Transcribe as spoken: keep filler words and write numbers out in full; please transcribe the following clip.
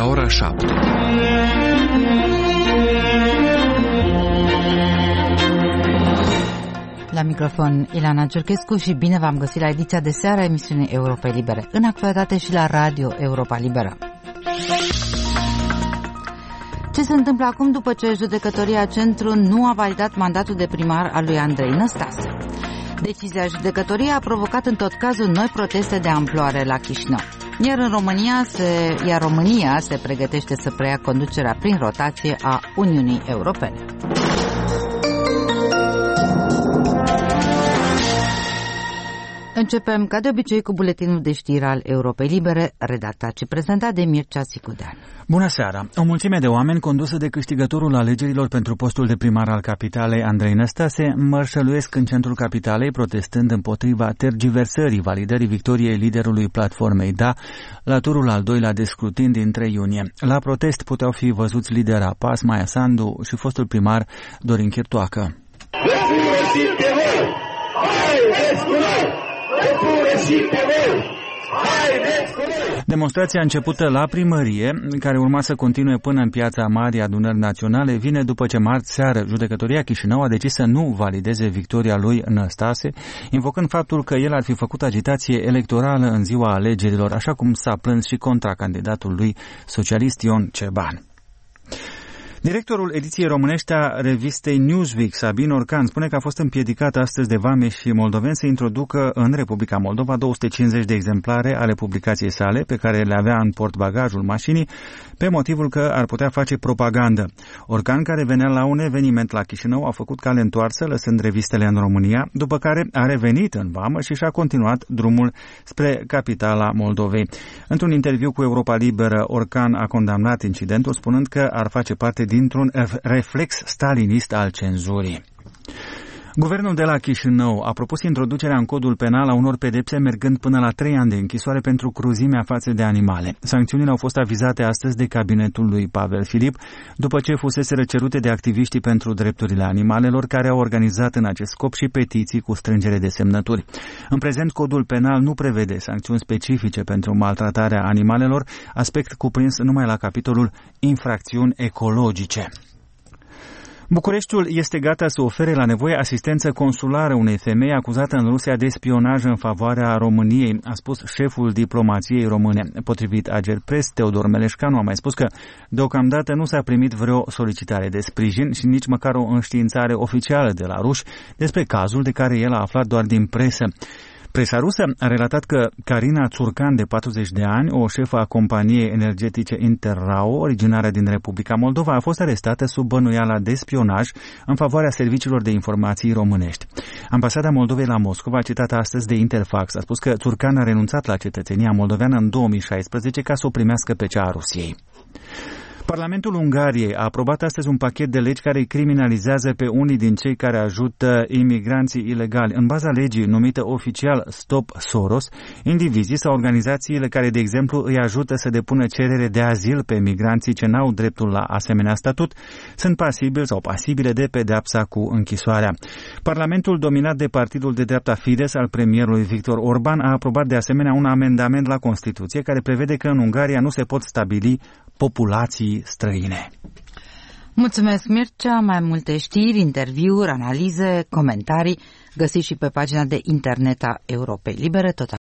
la ora șapte. La microfon Ilana Ciurchescu și bine v-am găsit la ediția de seară a emisiunii Europa Libere, în actualitate și la Radio Europa Liberă. Ce se întâmplă acum după ce judecătoria Centru nu a validat mandatul de primar al lui Andrei Năstase? Decizia judecătoriei a provocat în tot cazul noi proteste de amploare la Chișinău. Iar în România se, iar România se pregătește să preia conducerea prin rotație a Uniunii Europene. Începem, ca de obicei, cu buletinul de știri al Europei Libere, redactat și prezentat de Mircea Sicudean. Bună seara! O mulțime de oameni condusă de câștigătorul alegerilor pentru postul de primar al capitalei, Andrei Năstase, mărșăluiesc în centrul capitalei, protestând împotriva tergiversării validării victoriei liderului platformei Da la turul al doilea de scrutin din trei iunie. La protest puteau fi văzuți lidera P A S, Maia Sandu, și fostul primar Dorin Chirtoacă. Demonstrația începută la primărie, care urma să continue până în piața Marii Adunări Naționale, vine după ce marți seară judecătoria Chișinău a decis să nu valideze victoria lui Năstase, invocând faptul că el ar fi făcut agitație electorală în ziua alegerilor, așa cum s-a plâns și contracandidatul lui socialist Ion Ceban. Directorul ediției românești a revistei Newsweek, Sabin Orcan, spune că a fost împiedicat astăzi de vameși și moldoveni să introducă în Republica Moldova două sute cincizeci de exemplare ale publicației sale, pe care le avea în portbagajul mașinii, pe motivul că ar putea face propagandă. Orcan, care venea la un eveniment la Chișinău, a făcut cale întoarsă, lăsând revistele în România, după care a revenit în vamă și și-a continuat drumul spre capitala Moldovei. Într-un interviu cu Europa Liberă, Orcan a condamnat incidentul, spunând că ar face parte dintr-un reflex stalinist al cenzurii. Guvernul de la Chișinău a propus introducerea în codul penal a unor pedepse mergând până la trei ani de închisoare pentru cruzimea față de animale. Sancțiunile au fost avizate astăzi de cabinetul lui Pavel Filip, după ce fuseseră cerute de activiștii pentru drepturile animalelor, care au organizat în acest scop și petiții cu strângere de semnături. În prezent, codul penal nu prevede sancțiuni specifice pentru maltratarea animalelor, aspect cuprins numai la capitolul infracțiuni ecologice. Bucureștiul este gata să ofere la nevoie asistență consulară unei femei acuzată în Rusia de spionaj în favoarea României, a spus șeful diplomației române. Potrivit Agerpres, Teodor Meleșcanu a mai spus că deocamdată nu s-a primit vreo solicitare de sprijin și nici măcar o înștiințare oficială de la ruși despre cazul, de care el a aflat doar din presă. Presa rusă a relatat că Carina Țurcan, de patruzeci de ani, o șefă a companiei energetice Interrao, originară din Republica Moldova, a fost arestată sub bănuiala de spionaj în favoarea serviciilor de informații românești. Ambasada Moldovei la Moscova, citată astăzi de Interfax, a spus că Țurcan a renunțat la cetățenia moldoveană în două mii șaisprezece ca să o primească pe cea a Rusiei. Parlamentul Ungariei a aprobat astăzi un pachet de legi care îi criminalizează pe unii din cei care ajută imigranții ilegali. În baza legii numită oficial Stop Soros, indivizii sau organizațiile care, de exemplu, îi ajută să depună cerere de azil pe migranții ce n-au dreptul la asemenea statut, sunt pasibili sau pasibile de pedeapsa cu închisoarea. Parlamentul, dominat de partidul de dreapta Fidesz al premierului Victor Orban, a aprobat de asemenea un amendament la Constituție care prevede că în Ungaria nu se pot stabili populații străine. Mulțumesc, Mircea. Mai multe știri, interviuri, analize, comentarii găsiți și pe pagina de internet a Europei Libere, tot